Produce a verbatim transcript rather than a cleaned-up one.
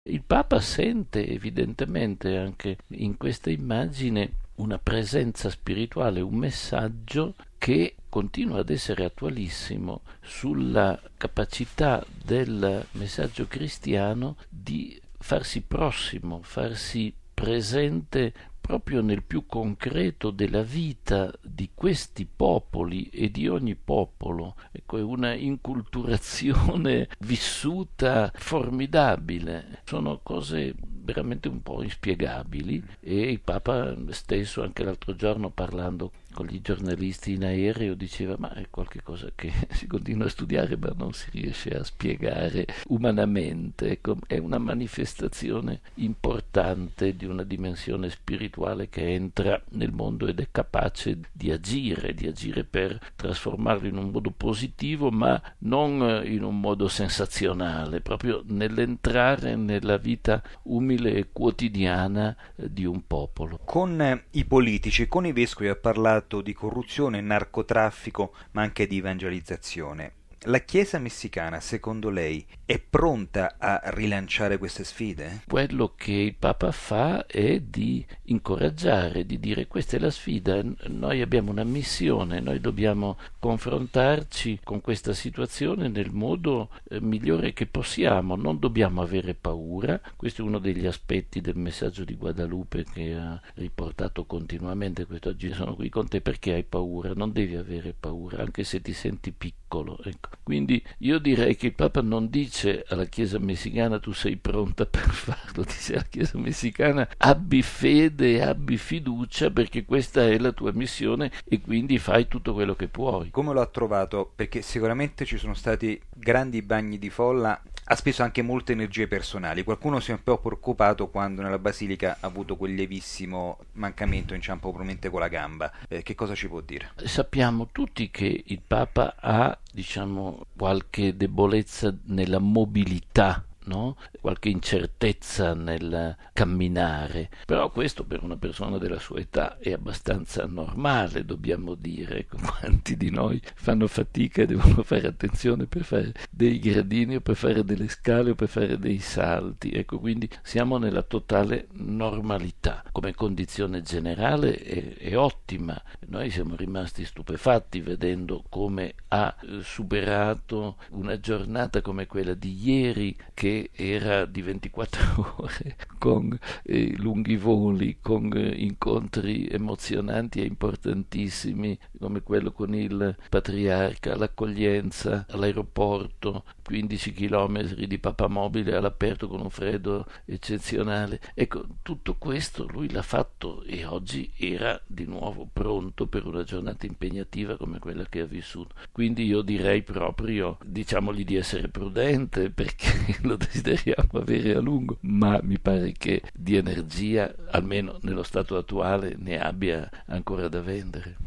Il Papa sente evidentemente anche in questa immagine una presenza spirituale, un messaggio che continua ad essere attualissimo sulla capacità del messaggio cristiano di farsi prossimo, farsi presente proprio nel più concreto della vita di questi popoli e di ogni popolo. Ecco, è una inculturazione vissuta formidabile. Sono cose veramente un po' inspiegabili e il Papa stesso anche l'altro giorno parlando con gli giornalisti in aereo diceva ma è qualcosa che si continua a studiare ma non si riesce a spiegare umanamente. Ecco, è una manifestazione importante di una dimensione spirituale che entra nel mondo ed è capace di agire, di agire per trasformarlo in un modo positivo ma non in un modo sensazionale, proprio nell'entrare nella vita umile e quotidiana di un popolo. Con eh, i politici, con i vescovi ha parlato di corruzione, narcotraffico, ma anche di evangelizzazione. La Chiesa messicana, secondo lei, è pronta a rilanciare queste sfide? Quello che il Papa fa è di incoraggiare, di dire questa è la sfida, noi abbiamo una missione, noi dobbiamo confrontarci con questa situazione nel modo eh, migliore che possiamo, non dobbiamo avere paura, questo è uno degli aspetti del messaggio di Guadalupe che ha riportato continuamente, quest'oggi sono qui con te perché hai paura, non devi avere paura, anche se ti senti piccolo, ecco. Quindi io direi che il Papa non dice alla Chiesa messicana tu sei pronta per farlo, dice alla Chiesa messicana abbi fede e abbi fiducia perché questa è la tua missione e quindi fai tutto quello che puoi. Come lo ha trovato? Perché sicuramente ci sono stati grandi bagni di folla, ha speso anche molte energie personali. Qualcuno si è un po' preoccupato quando nella Basilica ha avuto quel lievissimo mancamento, inciampo probabilmente con la gamba. Eh, che cosa ci può dire? Sappiamo tutti che il Papa ha, diciamo, qualche debolezza nella mobilità, no? Qualche incertezza nel camminare, però questo per una persona della sua età è abbastanza normale, dobbiamo dire. Ecco, quanti di noi fanno fatica e devono fare attenzione per fare dei gradini o per fare delle scale o per fare dei salti, ecco, quindi siamo nella totale normalità. Come condizione generale è, è ottima, noi siamo rimasti stupefatti vedendo come ha superato una giornata come quella di ieri che era di ventiquattro ore con eh, lunghi voli, con eh, incontri emozionanti e importantissimi come quello con il patriarca, l'accoglienza all'aeroporto, quindici chilometri di papamobile all'aperto con un freddo eccezionale. Ecco, tutto questo lui l'ha fatto e oggi era di nuovo pronto per una giornata impegnativa come quella che ha vissuto. Quindi io direi proprio, diciamogli di essere prudente perché lo desideriamo avere a lungo, ma mi pare che di energia, almeno nello stato attuale, ne abbia ancora da vendere.